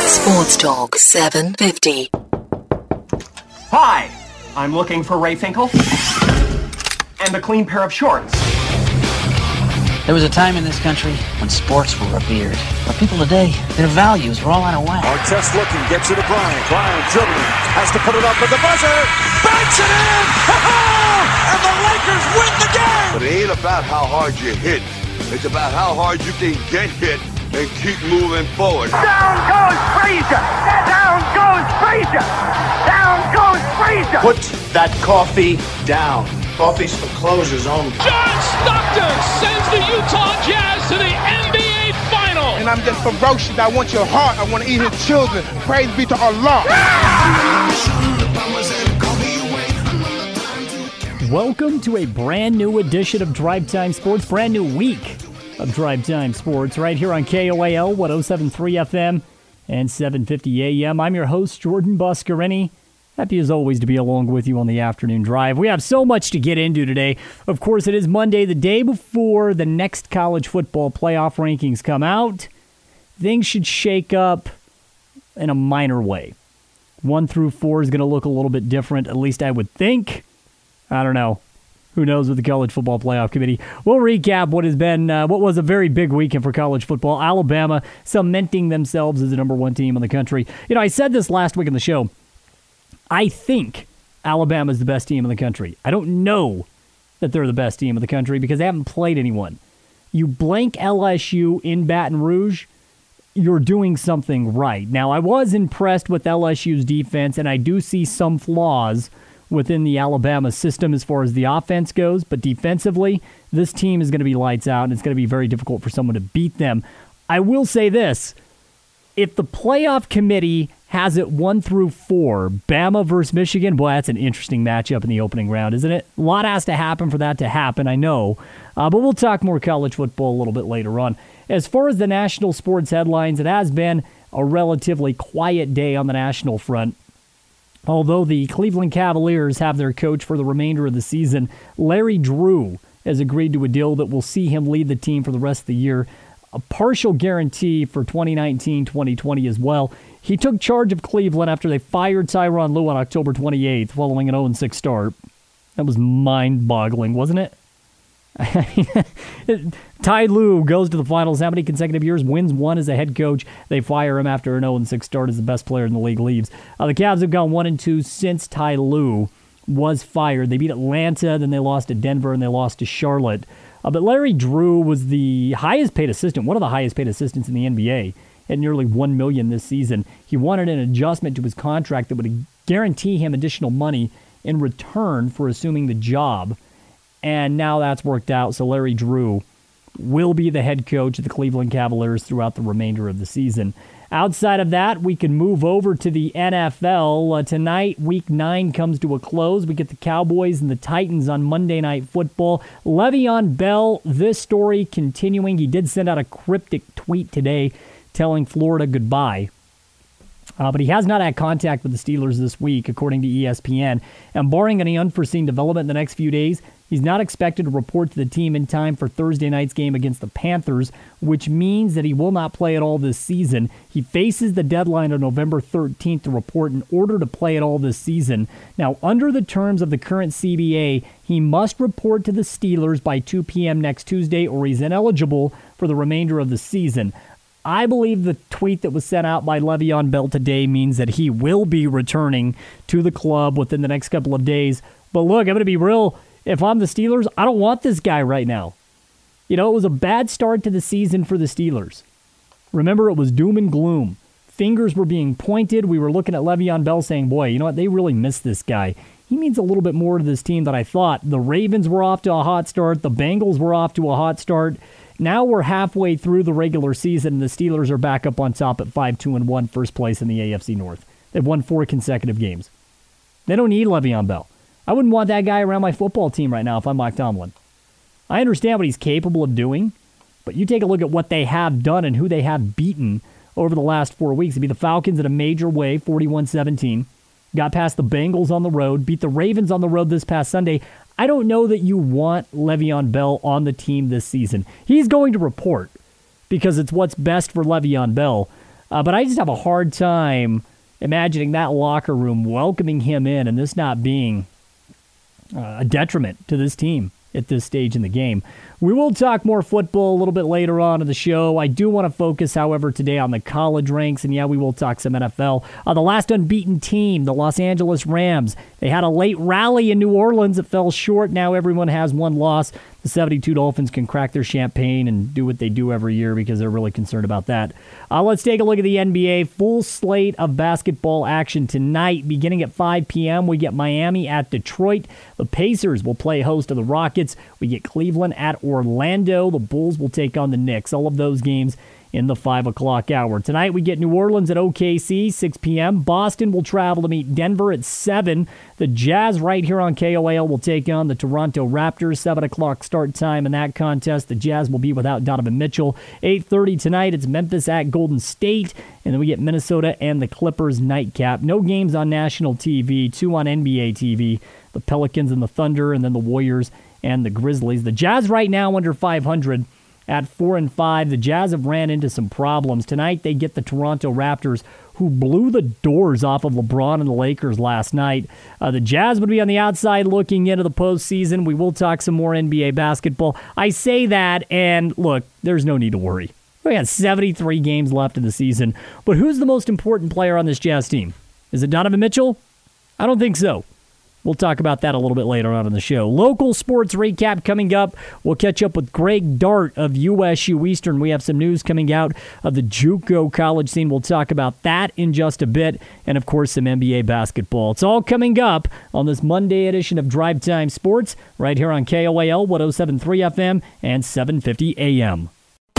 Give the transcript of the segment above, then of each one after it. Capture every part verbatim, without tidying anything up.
Sports Talk seven fifty. Hi, I'm looking for Ray Finkel and a clean pair of shorts. There was a time in this country when sports were revered. But people today, their values are all out of whack. Artest looking, gets it to Bryant. Bryant dribbling, has to put it up with the buzzer. Banks it in! And the Lakers win the game! But it ain't about how hard you hit. It's about how hard you can get hit and keep moving forward. Down goes Frazier! Down goes Frazier! Down goes Frazier! Put that coffee down. Coffee's for closers only. John Stockton sends the Utah Jazz to the N B A Final. And I'm just ferocious. I want your heart. I want to eat his children. Praise be to Allah. Welcome to a brand new edition of Drive Time Sports. Brand new week of Drive Time Sports right here on K O A L one oh seven point three F M and seven fifty A M. I'm your host, Jordan Buscarini. Happy as always to be along with you on the afternoon drive. We have so much to get into today. Of course, it is Monday, the day before the next college football playoff rankings come out. Things should shake up in a minor way. One through four is going to look a little bit different, at least I would think. I don't know. Who knows with the College Football Playoff Committee. We'll recap what has been, uh, what was a very big weekend for college football. Alabama cementing themselves as the number one team in the country. You know, I said this last week in the show. I think Alabama is the best team in the country. I don't know that they're the best team in the country because they haven't played anyone. You blank L S U in Baton Rouge, you're doing something right. Now, I was impressed with L S U's defense, and I do see some flaws within the Alabama system as far as the offense goes, but defensively, this team is going to be lights out, and it's going to be very difficult for someone to beat them. I will say this. If the playoff committee has it one through four, Bama versus Michigan, boy, that's an interesting matchup in the opening round, isn't it? A lot has to happen for that to happen, I know. Uh, but we'll talk more college football a little bit later on. As far as the national sports headlines, it has been a relatively quiet day on the national front. Although the Cleveland Cavaliers have their coach for the remainder of the season, Larry Drew has agreed to a deal that will see him lead the team for the rest of the year. A partial guarantee for twenty nineteen twenty twenty as well. He took charge of Cleveland after they fired Tyronn Lue on October twenty-eighth following an oh and six start. That was mind-boggling, wasn't it? Ty Lue goes to the finals how many consecutive years? Wins one as a head coach. They fire him after an oh and six start as the best player in the league leaves. Uh, the Cavs have gone one and two since Ty Lue was fired. They beat Atlanta, then they lost to Denver, and they lost to Charlotte. Uh, but Larry Drew was the highest-paid assistant, one of the highest-paid assistants in the N B A, at nearly one million dollars this season. He wanted an adjustment to his contract that would guarantee him additional money in return for assuming the job. And now that's worked out, so Larry Drew will be the head coach of the Cleveland Cavaliers throughout the remainder of the season. Outside of that, we can move over to the N F L. Uh, tonight, Week nine comes to a close. We get the Cowboys and the Titans on Monday Night Football. Le'Veon Bell, this story continuing. He did send out a cryptic tweet today telling Florida goodbye. Uh, but he has not had contact with the Steelers this week, according to E S P N. And barring any unforeseen development in the next few days, he's not expected to report to the team in time for Thursday night's game against the Panthers, which means that he will not play at all this season. He faces the deadline on November thirteenth to report in order to play at all this season. Now, under the terms of the current C B A, he must report to the Steelers by two p.m. next Tuesday, or he's ineligible for the remainder of the season. I believe the tweet that was sent out by Le'Veon Bell today means that he will be returning to the club within the next couple of days. But look, I'm going to be real. If I'm the Steelers, I don't want this guy right now. You know, it was a bad start to the season for the Steelers. Remember, it was doom and gloom. Fingers were being pointed. We were looking at Le'Veon Bell saying, boy, you know what? They really miss this guy. He means a little bit more to this team than I thought. The Ravens were off to a hot start. The Bengals were off to a hot start. Now we're halfway through the regular season, and the Steelers are back up on top at five two and one, first place in the A F C North. They've won four consecutive games. They don't need Le'Veon Bell. I wouldn't want that guy around my football team right now if I'm Mike Tomlin. I understand what he's capable of doing, but you take a look at what they have done and who they have beaten over the last four weeks. It'd be the Falcons in a major way, forty-one seventeen. Got past the Bengals on the road, beat the Ravens on the road this past Sunday. I don't know that you want Le'Veon Bell on the team this season. He's going to report because it's what's best for Le'Veon Bell. Uh, but I just have a hard time imagining that locker room welcoming him in and this not being uh, a detriment to this team at this stage in the game. We will talk more football a little bit later on in the show. I do want to focus, however, today on the college ranks, and yeah, we will talk some N F L. Uh, the last unbeaten team, the Los Angeles Rams, they had a late rally in New Orleans. It fell short. Now everyone has one loss. The seventy-two Dolphins can crack their champagne and do what they do every year because they're really concerned about that. Uh, let's take a look at the N B A. Full slate of basketball action tonight. Beginning at five p.m., we get Miami at Detroit. The Pacers will play host to the Rockets. We get Cleveland at Orlando. The Bulls will take on the Knicks. All of those games in the five o'clock hour. Tonight we get New Orleans at O K C, six p.m. Boston will travel to meet Denver at seven. The Jazz right here on K O A L will take on the Toronto Raptors. seven o'clock start time in that contest. The Jazz will be without Donovan Mitchell. eight thirty tonight, it's Memphis at Golden State. And then we get Minnesota and the Clippers nightcap. No games on national T V, two on N B A T V. The Pelicans and the Thunder, and then the Warriors and the Grizzlies. The Jazz right now under five hundred. At four and five, the Jazz have ran into some problems. Tonight, they get the Toronto Raptors, who blew the doors off of LeBron and the Lakers last night. Uh, the Jazz would be on the outside looking into the postseason. We will talk some more N B A basketball. I say that, and look, there's no need to worry. We got seventy-three games left in the season. But who's the most important player on this Jazz team? Is it Donovan Mitchell? I don't think so. We'll talk about that a little bit later on in the show. Local sports recap coming up. We'll catch up with Greg Dart of U S U Eastern. We have some news coming out of the JUCO college scene. We'll talk about that in just a bit. And, of course, some N B A basketball. It's all coming up on this Monday edition of Drive Time Sports right here on K O A L one oh seven point three F M and seven fifty A M.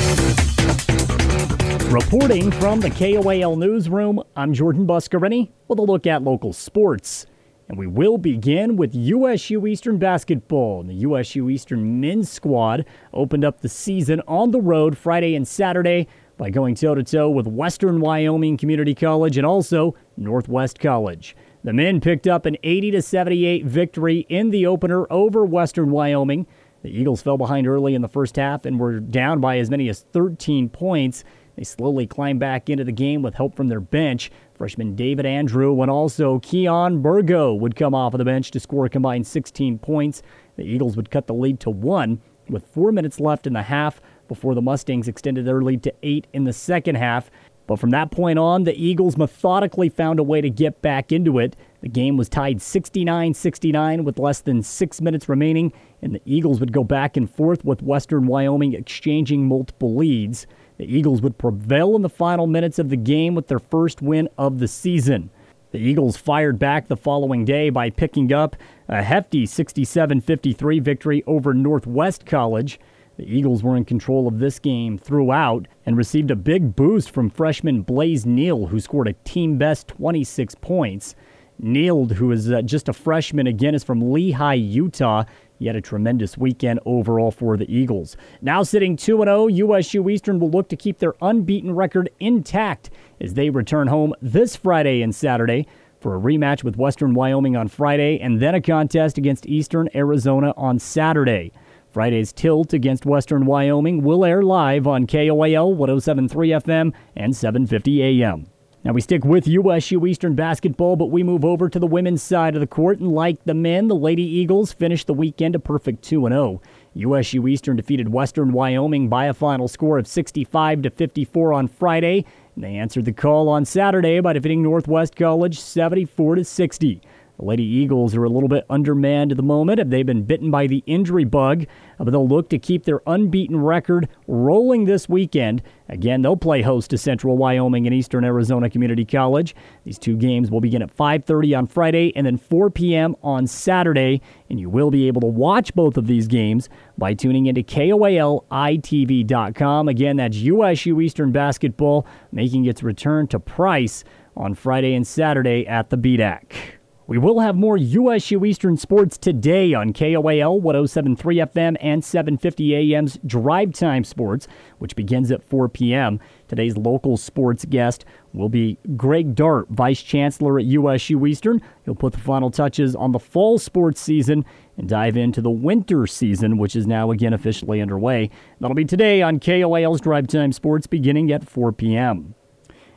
Reporting from the K O A L newsroom, I'm Jordan Buscarini with a look at local sports. And we will begin with U S U Eastern basketball. The U S U Eastern men's squad opened up the season on the road Friday and Saturday by going toe-to-toe with Western Wyoming Community College and also Northwest College. The men picked up an eighty to seventy-eight victory in the opener over Western Wyoming. The Eagles fell behind early in the first half and were down by as many as thirteen points. They slowly climbed back into the game with help from their bench. Freshman David Andrew and also Keon Burgo would come off of the bench to score a combined sixteen points. The Eagles would cut the lead to one with four minutes left in the half before the Mustangs extended their lead to eight in the second half. But from that point on, the Eagles methodically found a way to get back into it. The game was tied sixty-nine sixty-nine with less than six minutes remaining, and the Eagles would go back and forth with Western Wyoming exchanging multiple leads. The Eagles would prevail in the final minutes of the game with their first win of the season. The Eagles fired back the following day by picking up a hefty sixty-seven fifty-three victory over Northwest College. The Eagles were in control of this game throughout and received a big boost from freshman Blaze Neal, who scored a team-best twenty-six points. Neal, who is uh, just a freshman, again, is from Lehi, Utah. He had a tremendous weekend overall for the Eagles. Now sitting two and oh, U S U Eastern will look to keep their unbeaten record intact as they return home this Friday and Saturday for a rematch with Western Wyoming on Friday and then a contest against Eastern Arizona on Saturday. Friday's tilt against Western Wyoming will air live on K O A L one oh seven point three F M and seven fifty A M. Now we stick with U S U Eastern basketball, but we move over to the women's side of the court, and like the men, the Lady Eagles finished the weekend a perfect two and oh. U S U Eastern defeated Western Wyoming by a final score of sixty-five to fifty-four on Friday, and they answered the call on Saturday by defeating Northwest College seventy-four to sixty. The Lady Eagles are a little bit undermanned at the moment. They've been bitten by the injury bug, but they'll look to keep their unbeaten record rolling this weekend. Again, they'll play host to Central Wyoming and Eastern Arizona Community College. These two games will begin at five thirty on Friday and then four p.m. on Saturday, and you will be able to watch both of these games by tuning into K O A L I T V dot com. Again, that's U S U Eastern basketball making its return to Price on Friday and Saturday at the B D A C. We will have more U S U Eastern sports today on K O A L one oh seven point three F M and seven fifty A M's Drive Time Sports, which begins at four p.m. Today's local sports guest will be Greg Dart, Vice Chancellor at U S U Eastern. He'll put the final touches on the fall sports season and dive into the winter season, which is now again officially underway. That'll be today on K O A L's Drive Time Sports beginning at four p.m.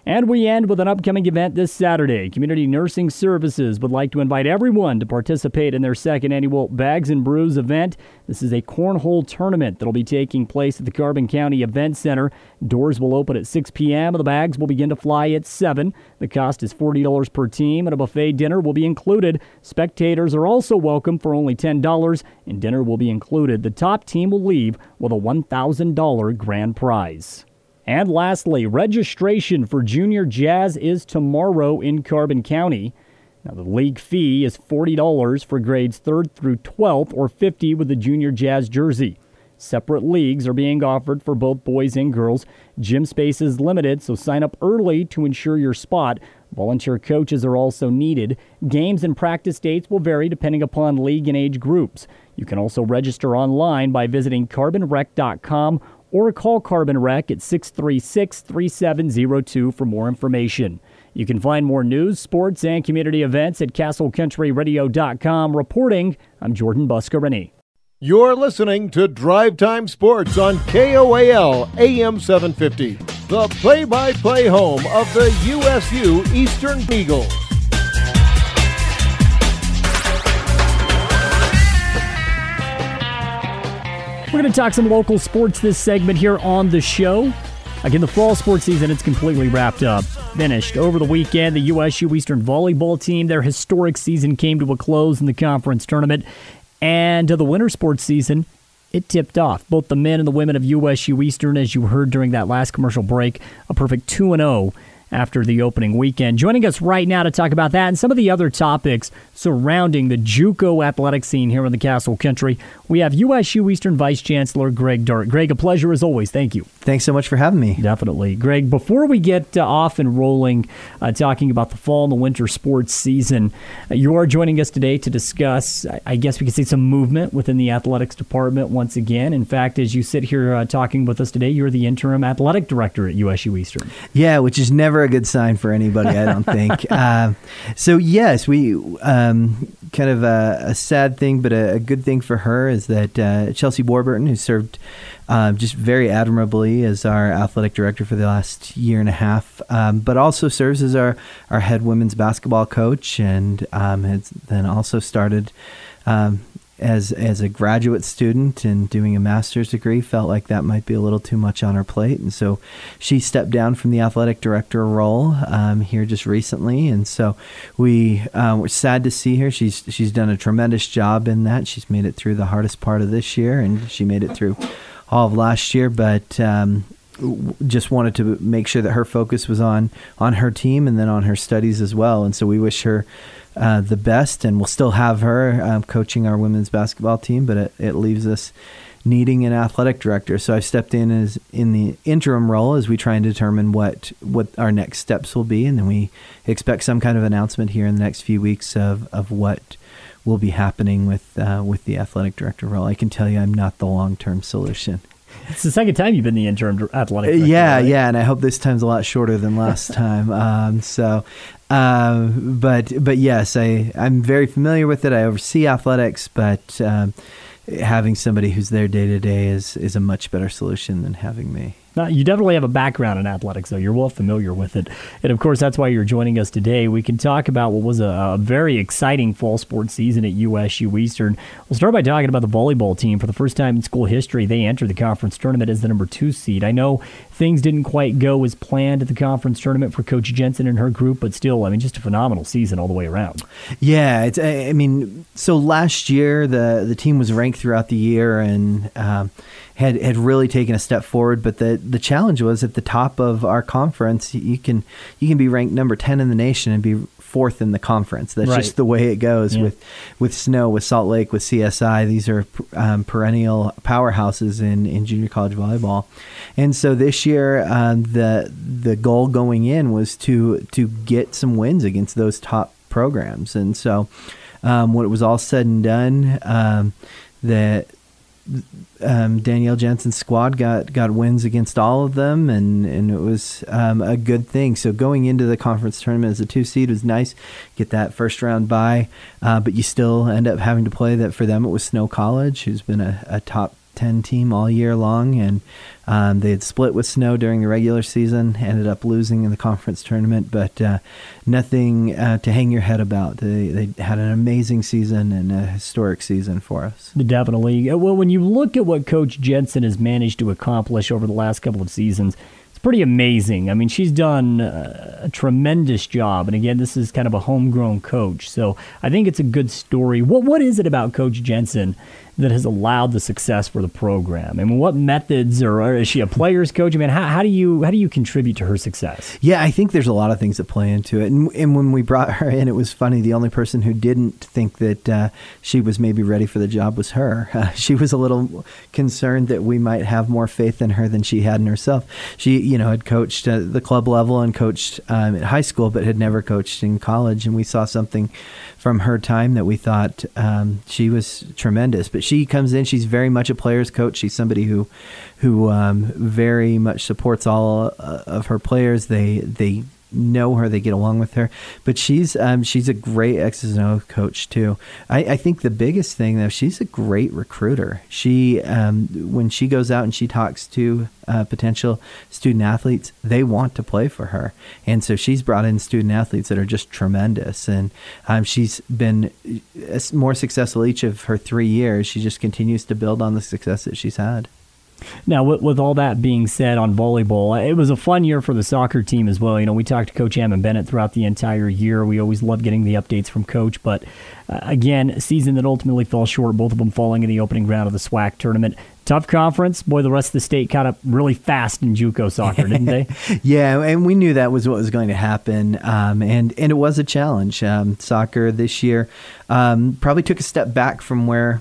And we end with an upcoming event this Saturday. Community Nursing Services would like to invite everyone to participate in their second annual Bags and Brews event. This is a cornhole tournament that will be taking place at the Carbon County Event Center. Doors will open at six p.m. and the bags will begin to fly at seven. The cost is forty dollars per team, and a buffet dinner will be included. Spectators are also welcome for only ten dollars, and dinner will be included. The top team will leave with a one thousand dollars grand prize. And lastly, registration for Junior Jazz is tomorrow in Carbon County. Now, the league fee is forty dollars for grades third through twelfth, or fifty dollars with the Junior Jazz jersey. Separate leagues are being offered for both boys and girls. Gym space is limited, so sign up early to ensure your spot. Volunteer coaches are also needed. Games and practice dates will vary depending upon league and age groups. You can also register online by visiting carbon rec dot com or call Carbon Rec at six three six, three seven zero two for more information. You can find more news, sports, and community events at castle country radio dot com. Reporting, I'm Jordan Buscarini. You're listening to Drive Time Sports on K O A L A M seven fifty, the play-by-play home of the U S U Eastern Eagles. We're going to talk some local sports this segment here on the show. Again, the fall sports season, it's completely wrapped up. Finished. Over the weekend, the U S U Eastern volleyball team, their historic season came to a close in the conference tournament. And to the winter sports season, it tipped off. Both the men and the women of U S U Eastern, as you heard during that last commercial break, a perfect two and oh after the opening weekend. Joining us right now to talk about that and some of the other topics surrounding the JUCO athletic scene here in the Castle Country, we have U S U Eastern Vice Chancellor Greg Dart. Greg, a pleasure as always. Thank you. Thanks so much for having me. Definitely. Greg, before we get uh, off and rolling, uh, talking about the fall and the winter sports season, uh, you are joining us today to discuss, I guess we could say, some movement within the athletics department once again. In fact, as you sit here uh, talking with us today, you're the interim athletic director at U S U Eastern. Yeah, which is never a good sign for anybody, I don't think. uh, so, yes, we um, kind of a, a sad thing, but a, a good thing for her is that uh, Chelsea Warburton, who served Uh, just very admirably as our athletic director for the last year and a half, um, but also serves as our, our head women's basketball coach, and um, has then also started um, as as a graduate student and doing a master's degree. Felt like that might be a little too much on her plate, and so she stepped down from the athletic director role um, here just recently. And so we uh, we're sad to see her. She's she's done a tremendous job in that. She's made it through the hardest part of this year, and she made it through all of last year, but um, just wanted to make sure that her focus was on on her team and then on her studies as well. And so we wish her uh, the best, and we'll still have her um, coaching our women's basketball team, but it, it leaves us needing an athletic director. So I stepped in as in the interim role as we try and determine what what our next steps will be, and then we expect some kind of announcement here in the next few weeks of of what will be happening with uh, with the athletic director role. I can tell you I'm not the long-term solution. It's the second time you've been the interim athletic director. Yeah, right? yeah, and I hope this time's a lot shorter than last time. Um, so, uh, but but yes, I, I'm very familiar with it. I oversee athletics, but um, having somebody who's there day-to-day is, is a much better solution than having me. Now, you definitely have a background in athletics, though. You're well familiar with it. And, of course, that's why you're joining us today. We can talk about what was a, a very exciting fall sports season at U S U Eastern. We'll start by talking about the volleyball team. For the first time in school history, they entered the conference tournament as the number two seed. I know things didn't quite go as planned at the conference tournament for Coach Jensen and her group, but still, I mean, just a phenomenal season all the way around. Yeah, it's, I mean, so last year the, the team was ranked throughout the year and um, had had really taken a step forward, but the the challenge was at the top of our conference, you can you can be ranked number ten in the nation and be fourth in the conference. That's right. Just the way it goes yeah. with with Snow, with Salt Lake, with C S I. These are um, perennial powerhouses in, in junior college volleyball. And so this year, um, the the goal going in was to to get some wins against those top programs. And so um, when it was all said and done, um, the Um, Danielle Jensen's squad got, got wins against all of them, and, and it was um, a good thing. So going into the conference tournament as a two seed was nice. Get that first round bye, uh, but you still end up having to play that. For them, it was Snow College, who's been a, a top ten team all year long, and um, they had split with Snow during the regular season, ended up losing in the conference tournament, but uh, nothing uh, to hang your head about. They, they had an amazing season and a historic season for us. Definitely. Well, when you look at what Coach Jensen has managed to accomplish over the last couple of seasons, it's pretty amazing. I mean, she's done a tremendous job. And again, this is kind of a homegrown coach. So I think it's a good story. What What is it about Coach Jensen that has allowed the success for the program? I mean, what methods, or, or is she a player's coach? I mean, how, how do you how do you contribute to her success? Yeah, I think there's a lot of things that play into it. And, and when we brought her in, it was funny. The only person who didn't think that uh, she was maybe ready for the job was her. Uh, she was a little concerned that we might have more faith in her than she had in herself. She, you know, had coached at the club level and coached um, at high school, but had never coached in college. And we saw something from her time that we thought um, she was tremendous. But she comes in, she's very much a player's coach. She's somebody who who um, very much supports all uh, of her players. They they know her, they get along with her. But she's um, she's a great X's and O's coach too. I, I think the biggest thing though, she's a great recruiter. She um, when she goes out and she talks to uh, potential student athletes, they want to play for her, and so she's brought in student athletes that are just tremendous. And um, she's been more successful each of her three years. She just continues to build on the success that she's had. Now, with, with all that being said on volleyball, it was a fun year for the soccer team as well. You know, we talked to Coach Ammon Bennett throughout the entire year. We always love getting the updates from Coach. But, uh, again, a season that ultimately fell short, both of them falling in the opening round of the SWAC tournament. Tough conference. Boy, the rest of the state caught up really fast in JUCO soccer, didn't they? Yeah, and we knew that was what was going to happen, um, and, and it was a challenge. Um, soccer this year um, probably took a step back from where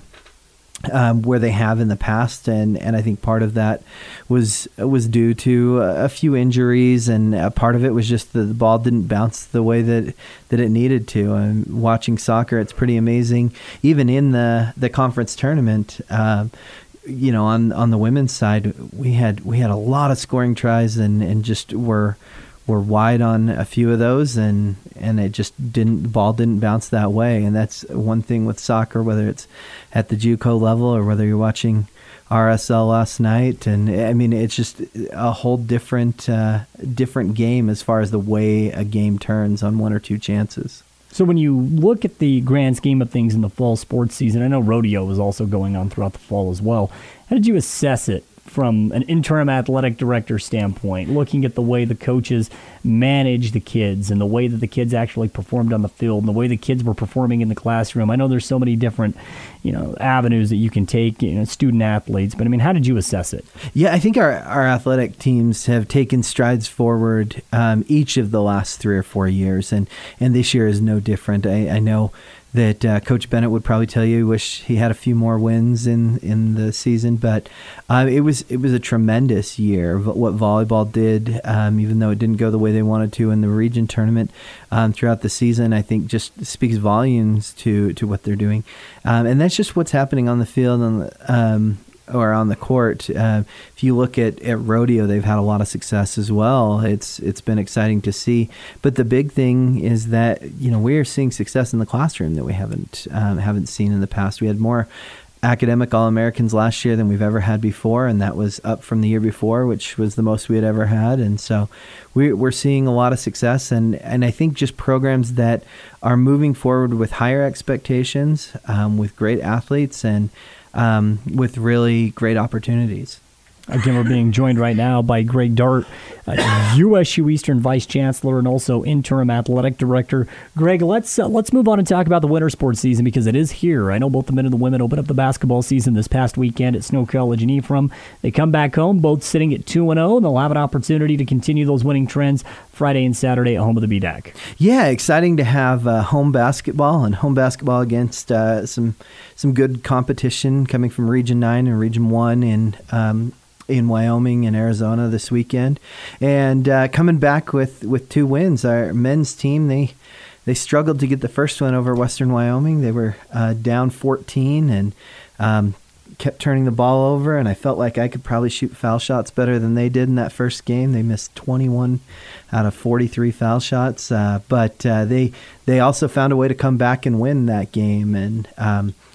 Um, where they have in the past, and, and I think part of that was was due to a few injuries, and a part of it was just the, the ball didn't bounce the way that that it needed to. And watching soccer, it's pretty amazing. Even in the, the conference tournament, uh, you know, on on the women's side, we had we had a lot of scoring tries, and, and just were. were wide on a few of those, and, and it just didn't, the ball didn't bounce that way. And that's one thing with soccer, whether it's at the JUCO level or whether you're watching R S L last night. And I mean, it's just a whole different, uh, different game as far as the way a game turns on one or two chances. So when you look at the grand scheme of things in the fall sports season, I know rodeo was also going on throughout the fall as well. How did you assess it from an interim athletic director standpoint, looking at the way the coaches manage the kids and the way that the kids actually performed on the field and the way the kids were performing in the classroom? I know there's so many different, you know, avenues that you can take, you know, student athletes, but I mean, how did you assess it? Yeah, I think our, our athletic teams have taken strides forward um, each of the last three or four years, and, and this year is no different. I, I know that uh, Coach Bennett would probably tell you he wish he had a few more wins in, in the season, but uh, it was it was a tremendous year. What volleyball did, um, even though it didn't go the way they wanted to in the region tournament um, throughout the season, I think just speaks volumes to, to what they're doing. Um, and that's just what's happening on the field and um, or on the court. Uh, if you look at, at rodeo, they've had a lot of success as well. It's it's been exciting to see. But the big thing is that, you know, we are seeing success in the classroom that we haven't um, haven't seen in the past. We had more academic All-Americans last year than we've ever had before, and that was up from the year before, which was the most we had ever had. And so we, we're seeing a lot of success, and, and I think just programs that are moving forward with higher expectations, um, with great athletes, and Um, with really great opportunities. Again, we're being joined right now by Greg Dart, uh, U S U Eastern Vice Chancellor and also Interim Athletic Director. Greg, let's uh, let's move on and talk about the winter sports season, because it is here. I know both the men and the women opened up the basketball season this past weekend at Snow College and Ephraim. They come back home, both sitting at two and oh, and they'll have an opportunity to continue those winning trends Friday and Saturday at home of the B D A C. Yeah, exciting to have uh, home basketball, and home basketball against uh, some some good competition coming from Region nine and Region one in um, in Wyoming and Arizona this weekend, and uh, coming back with, with two wins. Our men's team, they they struggled to get the first one over Western Wyoming. They were uh, down fourteen and um, kept turning the ball over, and I felt like I could probably shoot foul shots better than they did in that first game. They missed twenty-one out of forty-three foul shots, uh, but uh, they they also found a way to come back and win that game, and um,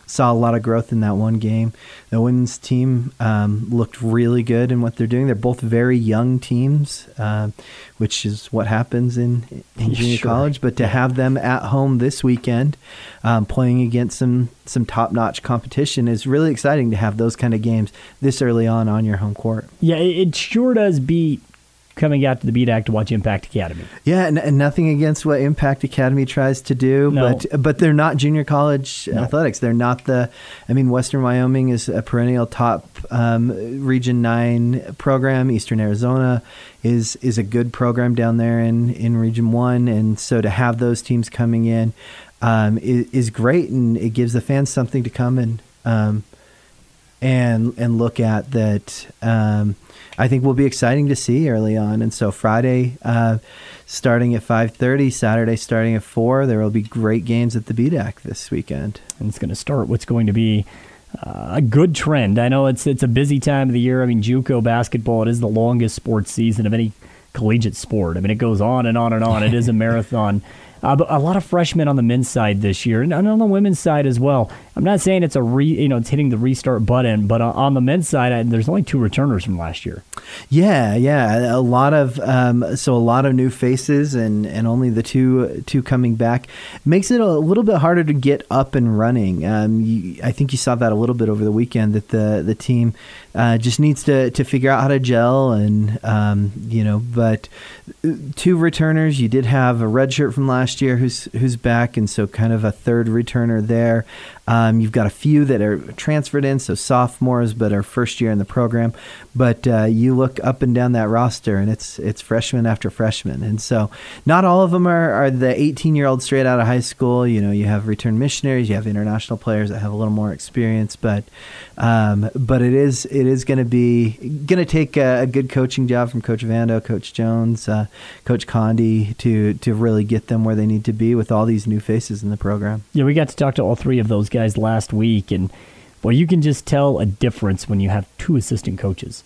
saw a lot of growth in that one game. The women's team um, looked really good in what they're doing. They're both very young teams, uh, which is what happens in, in junior Sure. college. But to have them at home this weekend, um, playing against some, some top-notch competition is really exciting to have those kind of games this early on on your home court. Yeah, it, it sure does beat coming out to the B D A C to watch Impact Academy. Yeah, and, and nothing against what Impact Academy tries to do, No. but but they're not junior college No. athletics. They're not the. I mean, Western Wyoming is a perennial top um, Region Nine program. Eastern Arizona is is a good program down there in, in Region One, and so to have those teams coming in um, is, is great, and it gives the fans something to come and um, and and look at that. Um, I think will be exciting to see early on. And so Friday uh, starting at five thirty, Saturday starting at four, there will be great games at the B D A C this weekend. And it's going to start what's going to be uh, a good trend. I know it's it's a busy time of the year. I mean, JUCO basketball, it is the longest sports season of any collegiate sport. I mean, it goes on and on and on. It is a marathon. Uh, but a lot of freshmen on the men's side this year, and on the women's side as well. I'm not saying it's a re, you know, it's hitting the restart button, but on the men's side, I, there's only two returners from last year. Yeah, yeah, a lot of um, so a lot of new faces, and, and only the two two coming back makes it a little bit harder to get up and running. Um, you, I think you saw that a little bit over the weekend that the the team uh, just needs to, to figure out how to gel, and um, you know, but two returners. You did have a redshirt from last year who's who's back, and so kind of a third returner there. Um, you've got a few that are transferred in, so sophomores, but are first year in the program. But uh, you look up and down that roster, and it's it's freshman after freshman. And so not all of them are, are the eighteen-year-olds straight out of high school. You know, you have return missionaries, you have international players that have a little more experience. But um, but it is it is going to be going to take a, a good coaching job from Coach Vando, Coach Jones, uh, Coach Condi to to really get them where they need to be with all these new faces in the program. Yeah, we got to talk to all three of those guys last week, and well, you can just tell a difference when you have two assistant coaches.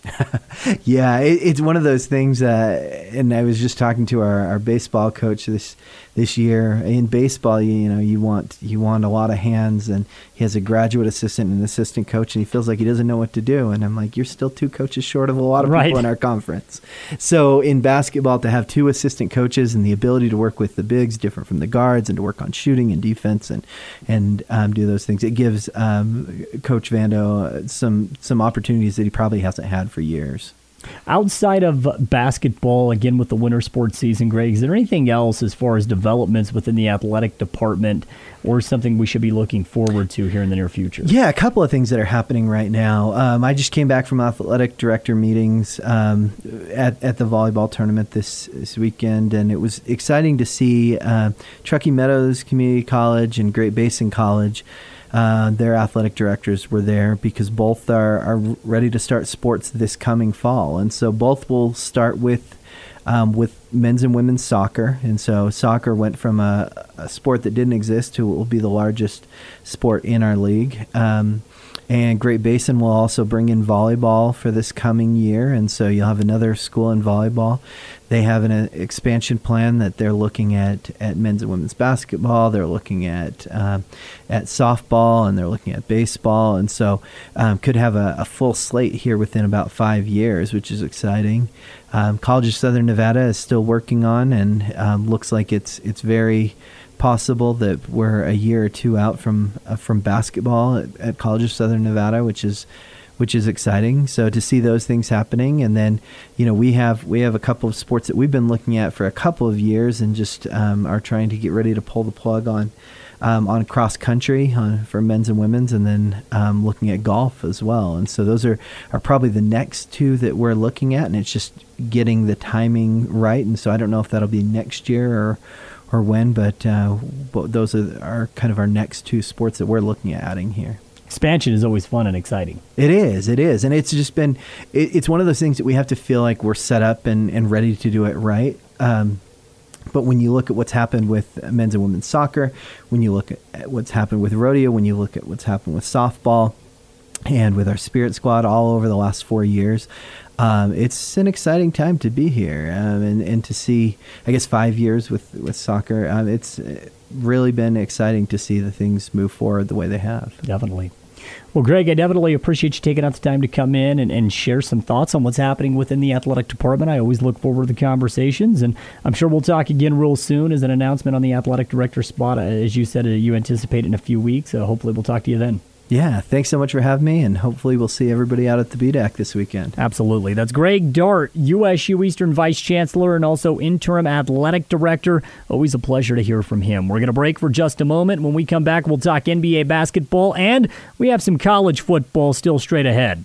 Yeah, it, it's one of those things. Uh, and I was just talking to our, our baseball coach this this year. In baseball, you, you know, you want you want a lot of hands, and he has a graduate assistant and an assistant coach, and he feels like he doesn't know what to do. And I'm like, you're still two coaches short of a lot of Right. people in our conference. So in basketball, to have two assistant coaches and the ability to work with the bigs, different from the guards, and to work on shooting and defense and and um, do those things, it gives um, Coach Vando some some opportunities that he probably hasn't had for years. Outside of basketball, again with the winter sports season, Greg, is there anything else as far as developments within the athletic department or something we should be looking forward to here in the near future? Yeah, a couple of things that are happening right now. Um, I just came back from athletic director meetings um, at, at the volleyball tournament this, this weekend, and it was exciting to see uh, Truckee Meadows Community College and Great Basin College. Uh, their athletic directors were there because both are, are ready to start sports this coming fall. And so both will start with um, with men's and women's soccer. And so soccer went from a, a sport that didn't exist to what will be the largest sport in our league. Um, and Great Basin will also bring in volleyball for this coming year. And so you'll have another school in volleyball. They have an uh, expansion plan that they're looking at at men's and women's basketball. They're looking at um, at softball, and they're looking at baseball, and so um, could have a, a full slate here within about five years, which is exciting. Um, College of Southern Nevada is still working on, and um, looks like it's it's very possible that we're a year or two out from uh, from basketball at, at College of Southern Nevada, which is. which is exciting. So to see those things happening, and then, you know, we have we have a couple of sports that we've been looking at for a couple of years, and just um, are trying to get ready to pull the plug on um, on cross country uh, for men's and women's, and then um, looking at golf as well. And so those are are probably the next two that we're looking at, and it's just getting the timing right. And so I don't know if that'll be next year or or when, but, uh, but those are, are kind of our next two sports that we're looking at adding here. Expansion is always fun and exciting. It is, it is. And it's just been, it, it's one of those things that we have to feel like we're set up and, and ready to do it right. Um, but when you look at what's happened with men's and women's soccer, when you look at what's happened with rodeo, when you look at what's happened with softball, and with our Spirit Squad all over the last four years, um, it's an exciting time to be here um, and, and to see, I guess, five years with, with soccer. Um, it's really been exciting to see the things move forward the way they have. Definitely. Well, Greg, I definitely appreciate you taking out the time to come in and, and share some thoughts on what's happening within the athletic department. I always look forward to the conversations, and I'm sure we'll talk again real soon as an announcement on the athletic director spot. As you said, you anticipate in a few weeks, so hopefully we'll talk to you then. Yeah, thanks so much for having me, and hopefully we'll see everybody out at the B D A C this weekend. Absolutely. That's Greg Dart, U S U Eastern Vice Chancellor and also Interim Athletic Director. Always a pleasure to hear from him. We're going to break for just a moment. When we come back, we'll talk N B A basketball, and we have some college football still straight ahead.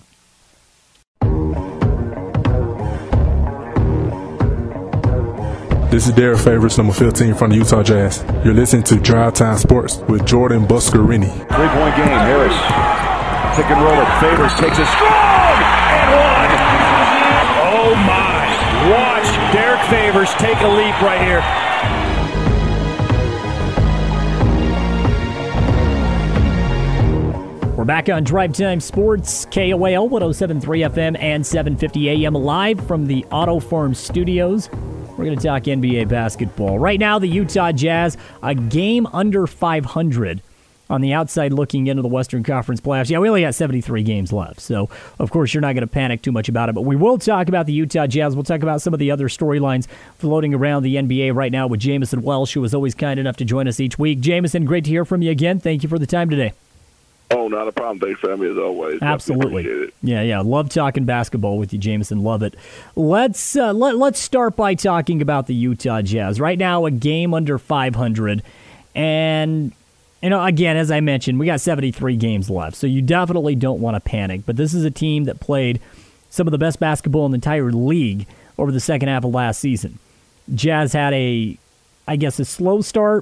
This is Derek Favors, number fifteen from the Utah Jazz. You're listening to Drive Time Sports with Jordan Buscarini. Three-point game, Harris. Pick and roll it. Favors takes it strong and one. Oh, my. Watch Derek Favors take a leap right here. We're back on Drive Time Sports, K O A L one oh seven point three F M and seven fifty A M, live from the Auto Farm Studios. We're going to talk N B A basketball. Right now, the Utah Jazz, a game under five hundred on the outside looking into the Western Conference playoffs. Yeah, we only got seventy-three games left, so of course you're not going to panic too much about it. But we will talk about the Utah Jazz. We'll talk about some of the other storylines floating around the N B A right now with Jamison Welsh, who was always kind enough to join us each week. Jamison, great to hear from you again. Thank you for the time today. Oh, not a problem. Thanks for having me as always. Absolutely. Yeah, yeah. Love talking basketball with you, Jamison. Love it. Let's uh, let, let's start by talking about the Utah Jazz. Right now, a game under five hundred. And, you know, again, as I mentioned, we got seventy-three games left. So you definitely don't want to panic. But this is a team that played some of the best basketball in the entire league over the second half of last season. Jazz had a, I guess, a slow start.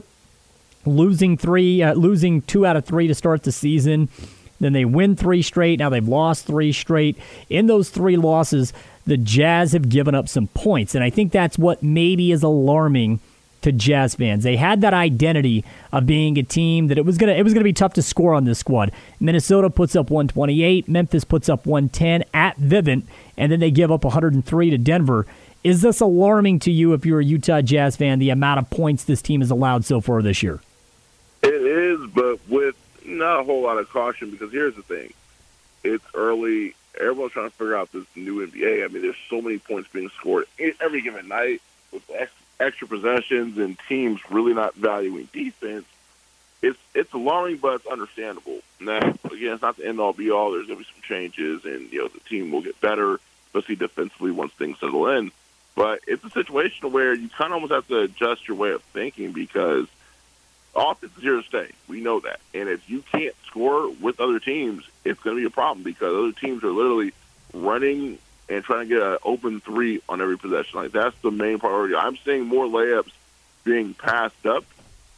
Losing three, uh, losing two out of three to start the season. Then they win three straight. Now they've lost three straight. In those three losses, the Jazz have given up some points, and I think that's what maybe is alarming to Jazz fans. They had that identity of being a team that it was gonna it was gonna be tough to score on this squad. Minnesota puts up one twenty-eight. Memphis puts up one ten at Vivint, and then they give up one hundred three to Denver. Is this alarming to you if you're a Utah Jazz fan, the amount of points this team has allowed so far this year? It is, but with not a whole lot of caution, because here's the thing. It's early. Everyone's trying to figure out this new N B A. I mean, there's so many points being scored every given night with extra possessions and teams really not valuing defense. It's it's alarming, but it's understandable. Now, again, it's not the end-all, be-all. There's going to be some changes, and you know the team will get better, especially defensively once things settle in. But it's a situation where you kind of almost have to adjust your way of thinking, because offense is here to stay. We know that. And if you can't score with other teams, it's going to be a problem, because other teams are literally running and trying to get an open three on every possession. Like, that's the main priority. I'm seeing more layups being passed up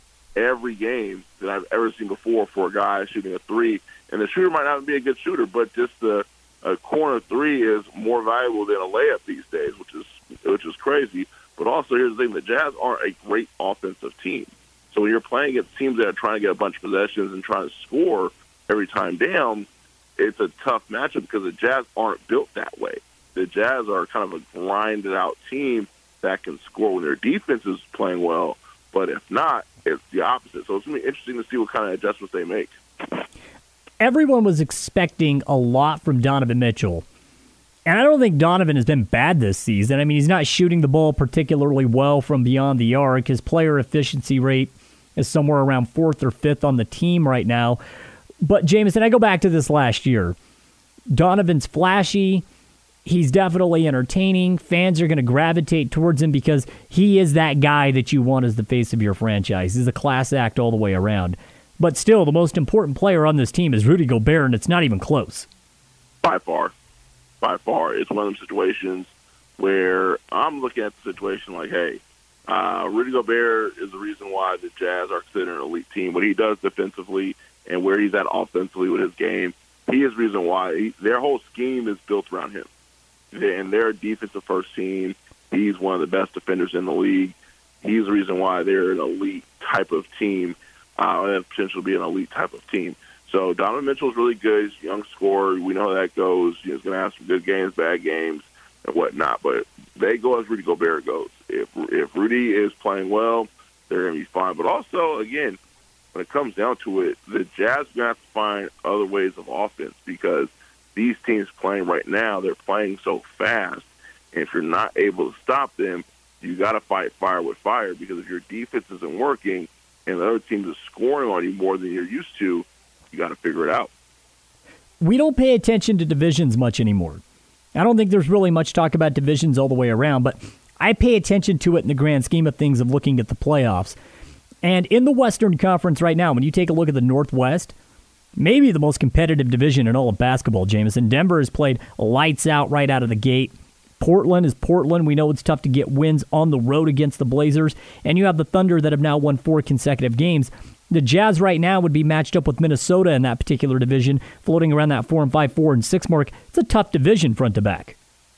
every game than I've ever seen before for a guy shooting a three. And the shooter might not be a good shooter, but just the a corner three is more valuable than a layup these days, which is which is crazy. But also, here's the thing. The Jazz aren't a great offensive team. So when you're playing against teams that are trying to get a bunch of possessions and trying to score every time down, it's a tough matchup, because the Jazz aren't built that way. The Jazz are kind of a grinded-out team that can score when their defense is playing well, but if not, it's the opposite. So it's going to be interesting to see what kind of adjustments they make. Everyone was expecting a lot from Donovan Mitchell. And I don't think Donovan has been bad this season. I mean, he's not shooting the ball particularly well from beyond the arc. His player efficiency rate is somewhere around fourth or fifth on the team right now. But, Jamison, I go back to this last year. Donovan's flashy. He's definitely entertaining. Fans are going to gravitate towards him because he is that guy that you want as the face of your franchise. He's a class act all the way around. But still, the most important player on this team is Rudy Gobert, and it's not even close. By far. By far. It's one of those situations where I'm looking at the situation like, hey, Uh, Rudy Gobert is the reason why the Jazz are considered an elite team. What he does defensively and where he's at offensively with his game, he is the reason why. He, their whole scheme is built around him. And they're a defensive-first team. He's one of the best defenders in the league. He's the reason why they're an elite type of team, uh, and have potential to be an elite type of team. So Donovan Mitchell's really good. He's a young scorer. We know how that goes. He's going to have some good games, bad games. and whatnot. But they go as Rudy Gobert goes. If if Rudy is playing well, they're going to be fine. But also, again, when it comes down to it, the Jazz are going to have to find other ways of offense because these teams playing right now, they're playing so fast. And if you're not able to stop them, you got to fight fire with fire because if your defense isn't working and the other team is scoring on you more than you're used to, you got to figure it out. We don't pay attention to divisions much anymore. I don't think there's really much talk about divisions all the way around, but I pay attention to it in the grand scheme of things of looking at the playoffs. And in the Western Conference right now, when you take a look at the Northwest, maybe the most competitive division in all of basketball, Jameson. Denver has played lights out right out of the gate. Portland is Portland. We know it's tough to get wins on the road against the Blazers. And you have the Thunder that have now won four consecutive games. The Jazz right now would be matched up with Minnesota in that particular division, floating around that four and five, four and six mark. It's a tough division front to back.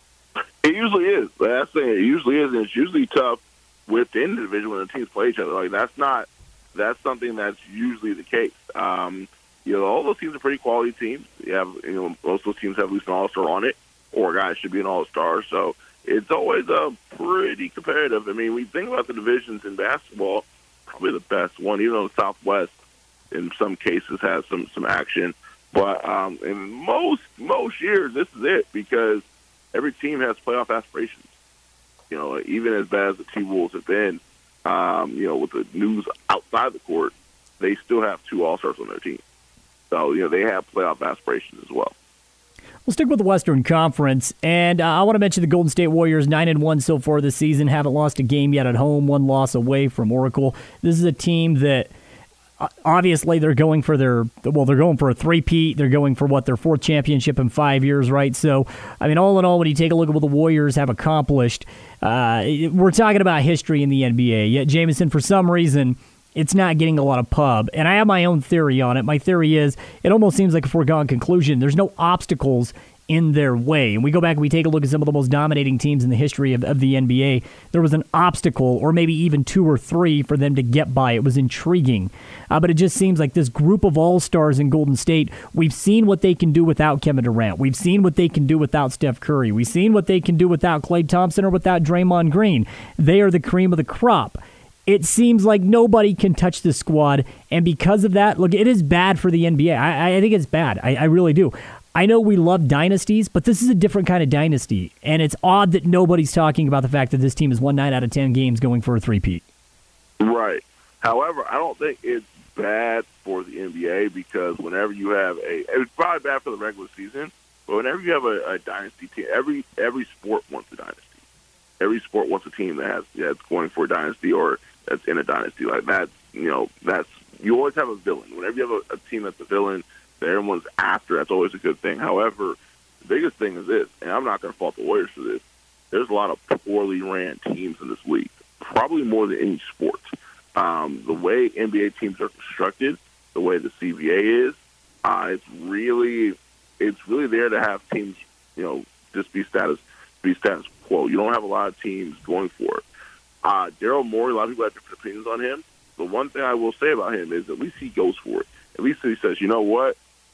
It usually is. That's saying it usually is, and it's usually tough within the division when the teams play each other. Like that's not that's something that's usually the case. Um, you know, all those teams are pretty quality teams. You have you know most of those teams have at least an all-star on it, or guys should be an all-star. So it's always uh, pretty competitive. I mean, when you think about the divisions in basketball, probably the best one, even though the Southwest in some cases has some some action. But um, in most most years, this is it because every team has playoff aspirations. You know, even as bad as the T-Wolves have been, um, you know, with the news outside the court, they still have two All-Stars on their team. So, you know, they have playoff aspirations as well. We'll stick with the Western Conference, and uh, I want to mention the Golden State Warriors, nine and one so far this season, haven't lost a game yet at home, one loss away from Oracle. This is a team that obviously they're going for their, well, they're going for a three-peat. They're going for, what, their fourth championship in five years, right? So, I mean, all in all, when you take a look at what the Warriors have accomplished, uh, we're talking about history in the N B A. Yet, Jameson, for some reason, it's not getting a lot of pub. And I have my own theory on it. My theory is it almost seems like a foregone conclusion. There's no obstacles in their way. And we go back and we take a look at some of the most dominating teams in the history of, of the N B A. There was an obstacle, or maybe even two or three, for them to get by. It was intriguing. Uh, but it just seems like this group of all-stars in Golden State, we've seen what they can do without Kevin Durant. We've seen what they can do without Steph Curry. We've seen what they can do without Klay Thompson or without Draymond Green. They are the cream of the crop. It seems like nobody can touch this squad, and because of that, look, it is bad for the N B A. I, I think it's bad. I, I really do. I know we love dynasties, but this is a different kind of dynasty, and it's odd that nobody's talking about the fact that this team has won nine out of ten games going for a three-peat. Right. However, I don't think it's bad for the N B A because whenever you have a – it's probably bad for the regular season, but whenever you have a, a dynasty team, every every sport wants a dynasty. Every sport wants a team that has that's going for a dynasty or that's in a dynasty. Like that's, you know, that's – you always have a villain. Whenever you have a, a team that's a villain – that everyone's after, that's always a good thing. However, the biggest thing is this, and I'm not going to fault the Warriors for this, there's a lot of poorly ran teams in this league, probably more than any sport. Um, the way N B A teams are constructed, the way the C B A is, uh, it's really it's really there to have teams, you know, just be status be status quo. You don't have a lot of teams going for it. Uh, Daryl Morey, a lot of people have different opinions on him. The one thing I will say about him is at least he goes for it. At least he says, you know what?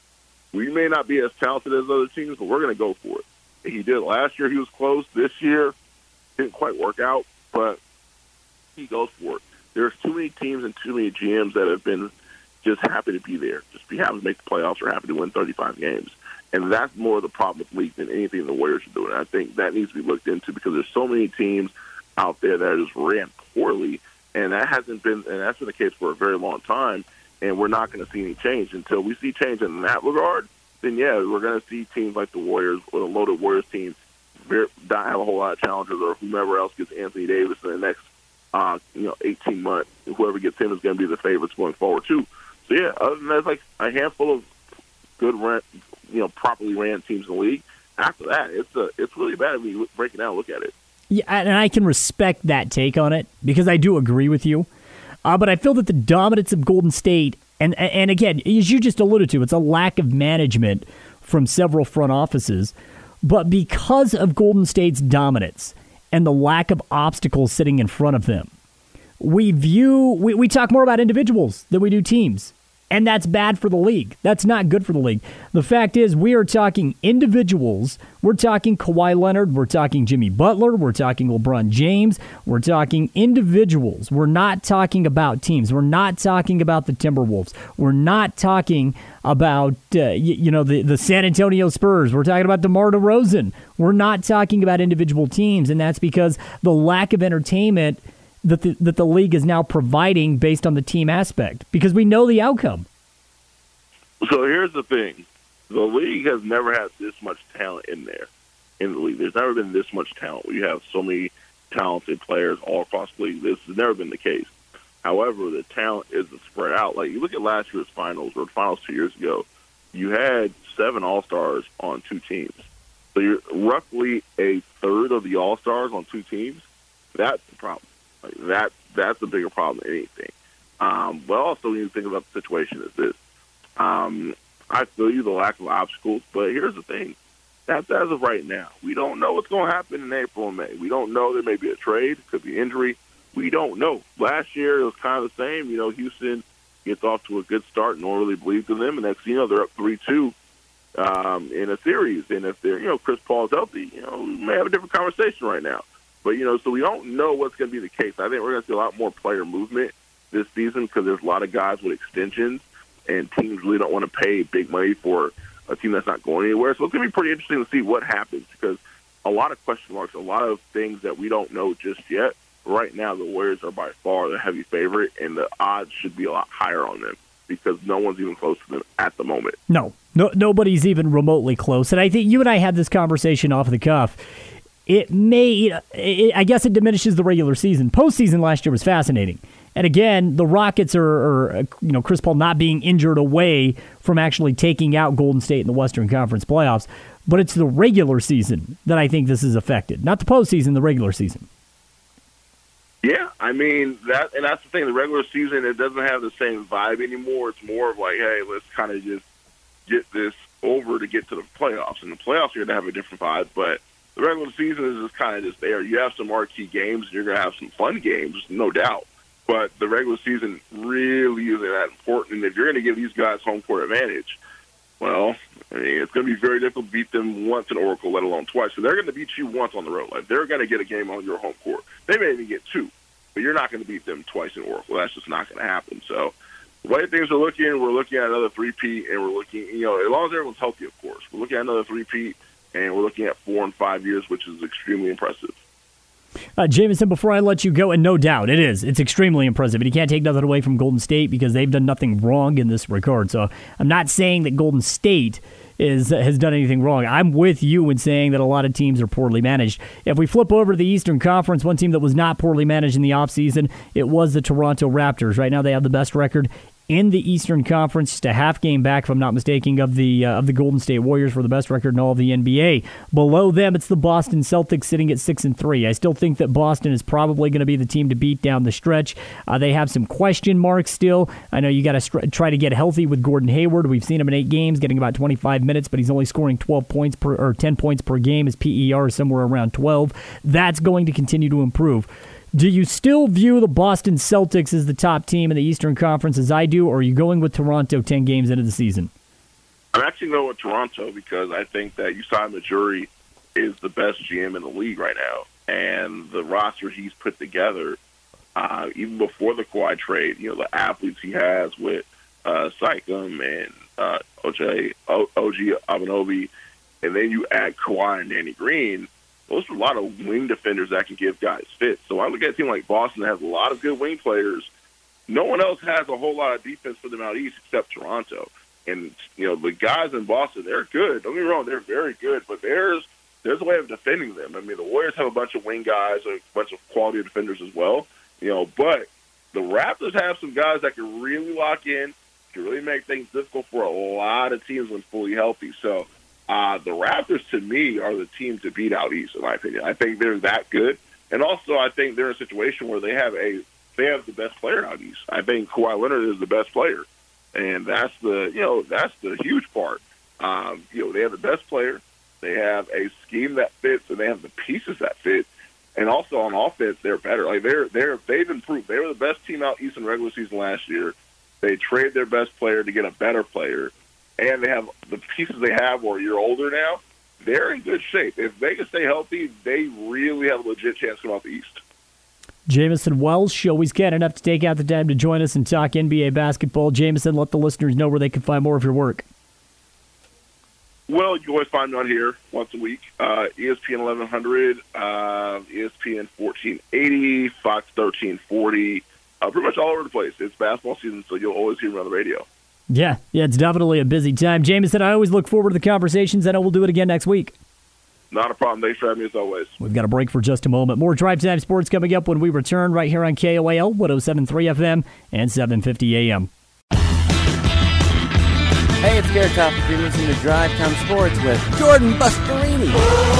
We may not be as talented as other teams, but we're going to go for it. And he did last year. He was close. This year, didn't quite work out, but he goes for it. There's too many teams and too many G Ms that have been just happy to be there, just be happy to make the playoffs or happy to win thirty-five games. And that's more the problem with the league than anything the Warriors are doing. I think that needs to be looked into because there's so many teams out there that just ran poorly, and that hasn't been, and that's been the case for a very long time. And we're not going to see any change until we see change in that regard. Then yeah, we're going to see teams like the Warriors or the loaded Warriors team very, not have a whole lot of challengers, or whomever else gets Anthony Davis in the next, uh, you know, eighteen months. Whoever gets him is going to be the favorites going forward too. So yeah, other than that, it's like a handful of good, ran, you know, properly ran teams in the league. After that, it's a, it's really bad when you break it down and look at it. Yeah, and I can respect that take on it because I do agree with you. Uh, but I feel that the dominance of Golden State, and and again, as you just alluded to, it's a lack of management from several front offices. But because of Golden State's dominance and the lack of obstacles sitting in front of them, we view, we, we talk more about individuals than we do teams. And that's bad for the league. That's not good for the league. The fact is, we are talking individuals. We're talking Kawhi Leonard. We're talking Jimmy Butler. We're talking LeBron James. We're talking individuals. We're not talking about teams. We're not talking about the Timberwolves. We're not talking about uh, you, you know the, the San Antonio Spurs. We're talking about DeMar DeRozan. We're not talking about individual teams, and that's because the lack of entertainment that the, that the league is now providing based on the team aspect, because we know the outcome. So here's the thing. The league has never had this much talent in there, in the league. There's never been this much talent. We have so many talented players all across the league. This has never been the case. However, the talent isn't spread out. Like, you look at last year's finals, or the finals two years ago, you had seven All-Stars on two teams. So you're roughly a third of the All-Stars on two teams. That's the problem. Like that, that's a bigger problem than anything. Um, but also, when you think about the situation is this. Um, I feel you, the lack of obstacles, but here's the thing. That's as of right now. We don't know what's going to happen in April and May. We don't know. There may be a trade, could be injury. We don't know. Last year, it was kind of the same. You know, Houston gets off to a good start. No one really believed in them. And next thing you know, they're up three two um, in a series. And if they're, you know, Chris Paul's healthy, you know, we may have a different conversation right now. But, you know, so we don't know what's going to be the case. I think we're going to see a lot more player movement this season because there's a lot of guys with extensions, and teams really don't want to pay big money for a team that's not going anywhere. So it's going to be pretty interesting to see what happens because a lot of question marks, a lot of things that we don't know just yet. Right now, the Warriors are by far the heavy favorite, and the odds should be a lot higher on them because no one's even close to them at the moment. No, no, nobody's even remotely close. And I think you and I had this conversation off the cuff. It may, it, I guess it diminishes the regular season. Postseason last year was fascinating. And again, the Rockets are, are, you know, Chris Paul not being injured away from actually taking out Golden State in the Western Conference playoffs. But it's the regular season that I think this is affected. Not the postseason, the regular season. Yeah, I mean, that, and that's the thing. The regular season, it doesn't have the same vibe anymore. It's more of like, hey, let's kind of just get this over to get to the playoffs. And the playoffs are going to have a different vibe, but the regular season is just kind of just there. You have some marquee games, and you're going to have some fun games, no doubt. But the regular season really isn't that important. And if you're going to give these guys home court advantage, well, I mean, it's going to be very difficult to beat them once in Oracle, let alone twice. So they're going to beat you once on the road. Like, they're going to get a game on your home court. They may even get two, but you're not going to beat them twice in Oracle. That's just not going to happen. So the way things are looking, we're looking at another three-peat, and we're looking, you know, as long as everyone's healthy, of course. We're looking at another three-peat, and we're looking at four and five years, which is extremely impressive. Uh, Jameson, before I let you go, and no doubt it is, it's extremely impressive, and you can't take nothing away from Golden State because they've done nothing wrong in this regard. So I'm not saying that Golden State is has done anything wrong. I'm with you in saying that a lot of teams are poorly managed. If we flip over to the Eastern Conference, one team that was not poorly managed in the offseason, it was the Toronto Raptors. Right now they have the best record in the Eastern Conference, just a half game back, if I'm not mistaken, of the uh, of the Golden State Warriors for the best record in all of the N B A. Below them, it's the Boston Celtics sitting at six and three. I still think that Boston is probably going to be the team to beat down the stretch. Uh, they have some question marks still. I know you got to str- try to get healthy with Gordon Hayward. We've seen him in eight games, getting about twenty-five minutes, but he's only scoring twelve points per or ten points per game. His P E R is somewhere around twelve. That's going to continue to improve. Do you still view the Boston Celtics as the top team in the Eastern Conference as I do, or are you going with Toronto ten games into the season? I'm actually going with Toronto because I think that Usai Ujiri is the best G M in the league right now. And the roster he's put together, uh, even before the Kawhi trade, you know, the athletes he has with uh, Siakam and uh, O J, o- O G Anunoby, and then you add Kawhi and Danny Green, those are a lot of wing defenders that can give guys fits. So I look at a team like Boston that has a lot of good wing players. No one else has a whole lot of defense for them out east except Toronto. And, you know, the guys in Boston, they're good. Don't get me wrong, they're very good. But there's there's a way of defending them. I mean, the Warriors have a bunch of wing guys, a bunch of quality defenders as well. You know, but the Raptors have some guys that can really lock in, can really make things difficult for a lot of teams when fully healthy. So, Uh, the Raptors, to me, are the team to beat out east, in my opinion. I think they're that good. And also, I think they're in a situation where they have a they have the best player out east. I think Kawhi Leonard is the best player. And that's the, you know, that's the huge part. Um, you know, they have the best player. They have a scheme that fits, and they have the pieces that fit. And also on offense, they're better. Like they're they're they've improved. They were the best team out east in regular season last year. They trade their best player to get a better player, and they have the pieces they have where you're older now. They're in good shape. If they can stay healthy, they really have a legit chance to come out the East. Jamison Welsh, always kind enough to take out the time to join us and talk N B A basketball. Jamison, let the listeners know where they can find more of your work. Well, you can always find me on here once a week. Uh, E S P N eleven hundred, uh, E S P N fourteen eighty, Fox thirteen forty, uh, pretty much all over the place. It's basketball season, so you'll always hear me on the radio. Yeah, yeah, it's definitely a busy time. Jamison, I always look forward to the conversations. I know we'll do it again next week. Not a problem. Thanks for having me as always. We've got a break for just a moment. More Drive Time Sports coming up when we return right here on K O A L, one oh seven point three F M and seven fifty A M. Hey, it's Garrett Topic. You're listening to Drive Time Sports with Jordan Buscarini.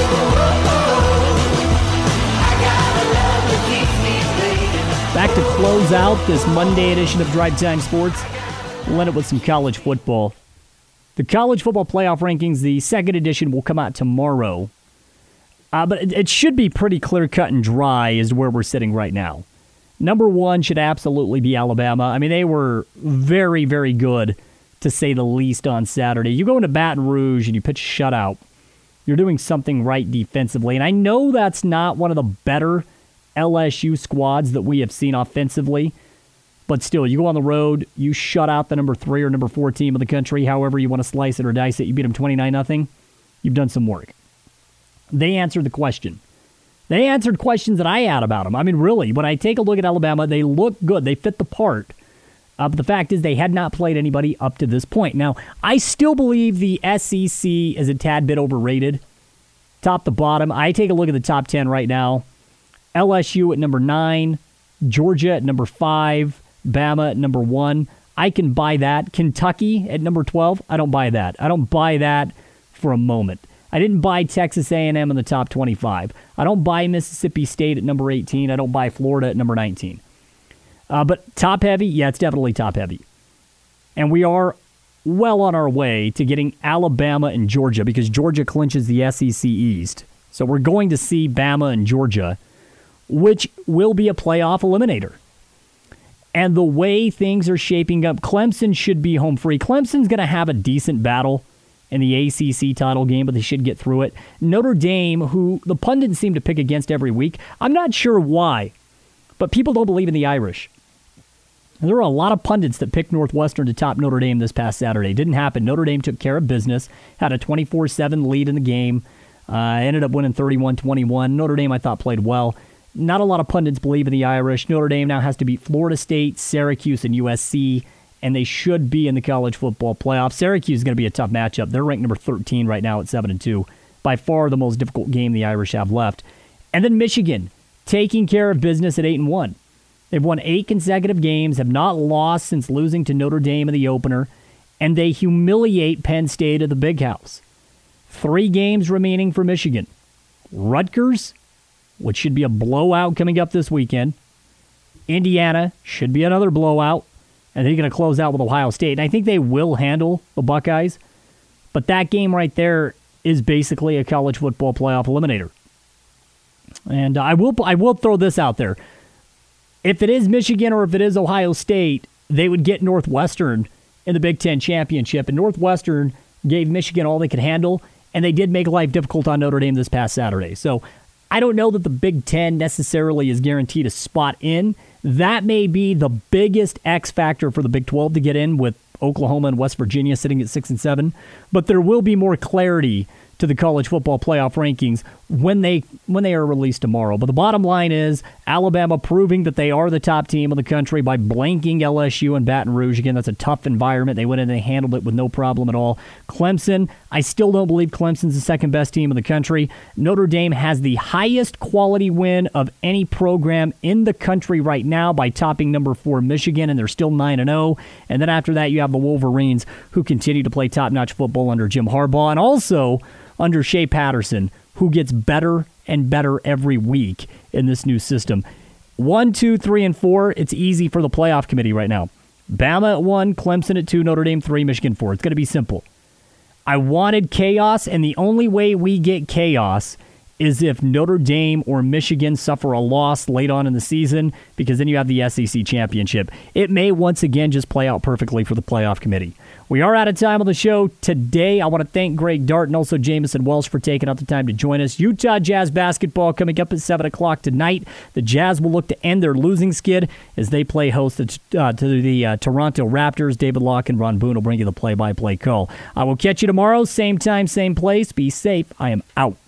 Back to close out this Monday edition of Drive Time Sports. We'll end it with some college football. The college football playoff rankings, the second edition, will come out tomorrow. Uh, but it, it should be pretty clear cut and dry as to where we're sitting right now. Number one should absolutely be Alabama. I mean, they were very, very good, to say the least, on Saturday. You go into Baton Rouge and you pitch a shutout. You're doing something right defensively. And I know that's not one of the better L S U squads that we have seen offensively. But still, you go on the road, you shut out the number three or number four team of the country, however you want to slice it or dice it. You beat them twenty-nine nothing. You've done some work. They answered the question. They answered questions that I had about them. I mean, really, when I take a look at Alabama, they look good. They fit the part. Uh, but the fact is they had not played anybody up to this point. Now, I still believe the S E C is a tad bit overrated. Top to bottom, I take a look at the top ten right now. L S U at number nine, Georgia at number five, Bama at number one. I can buy that. Kentucky at number twelve, I don't buy that. I don't buy that for a moment. I didn't buy Texas A and M in the top twenty-five. I don't buy Mississippi State at number eighteen. I don't buy Florida at number nineteen. Uh, but top heavy, yeah, it's definitely top heavy. And we are well on our way to getting Alabama and Georgia because Georgia clinches the S E C East. So we're going to see Bama and Georgia, which will be a playoff eliminator. And the way things are shaping up, Clemson should be home free. Clemson's going to have a decent battle in the A C C title game, but they should get through it. Notre Dame, who the pundits seem to pick against every week, I'm not sure why, but people don't believe in the Irish. And there were a lot of pundits that picked Northwestern to top Notre Dame this past Saturday. It didn't happen. Notre Dame took care of business, had a twenty-four seven lead in the game, uh, ended up winning thirty-one twenty-one. Notre Dame, I thought, played well. Not a lot of pundits believe in the Irish. Notre Dame now has to beat Florida State, Syracuse, and U S C, and they should be in the college football playoff. Syracuse is going to be a tough matchup. They're ranked number thirteen right now at seven and two. By far the most difficult game the Irish have left. And then Michigan, taking care of business at eight and one. They've won eight consecutive games, have not lost since losing to Notre Dame in the opener, and they humiliate Penn State at the Big House. Three games remaining for Michigan. Rutgers, which should be a blowout coming up this weekend. Indiana should be another blowout. And they're going to close out with Ohio State. And I think they will handle the Buckeyes. But that game right there is basically a college football playoff eliminator. And I will I will throw this out there. If it is Michigan or if it is Ohio State, they would get Northwestern in the Big Ten Championship. And Northwestern gave Michigan all they could handle. And they did make life difficult on Notre Dame this past Saturday. So I don't know that the Big Ten necessarily is guaranteed a spot in. That may be the biggest X factor for the Big twelve to get in, with Oklahoma and West Virginia sitting at six and seven. But there will be more clarity to the college football playoff rankings when they when they are released tomorrow. But the bottom line is Alabama proving that they are the top team in the country by blanking L S U and Baton Rouge. Again, that's a tough environment. They went in and they handled it with no problem at all. Clemson, I still don't believe Clemson's the second best team in the country. Notre Dame has the highest quality win of any program in the country right now by topping number four Michigan, and they're still nine and oh. And then after that, you have the Wolverines, who continue to play top-notch football under Jim Harbaugh, and also under Shea Patterson, who gets better and better every week in this new system. One, two, three, and four, it's easy for the playoff committee right now. Bama at one, Clemson at two, Notre Dame three, Michigan four. It's going to be simple. I wanted chaos, and the only way we get chaos is if Notre Dame or Michigan suffer a loss late on in the season, because then you have the S E C championship. It may once again just play out perfectly for the playoff committee. We are out of time on the show today. I want to thank Greg Dart and also Jamison Welsh for taking out the time to join us. Utah Jazz basketball coming up at seven o'clock tonight. The Jazz will look to end their losing skid as they play host to, uh, to the uh, Toronto Raptors. David Locke and Ron Boone will bring you the play-by-play call. I will catch you tomorrow, same time, same place. Be safe. I am out.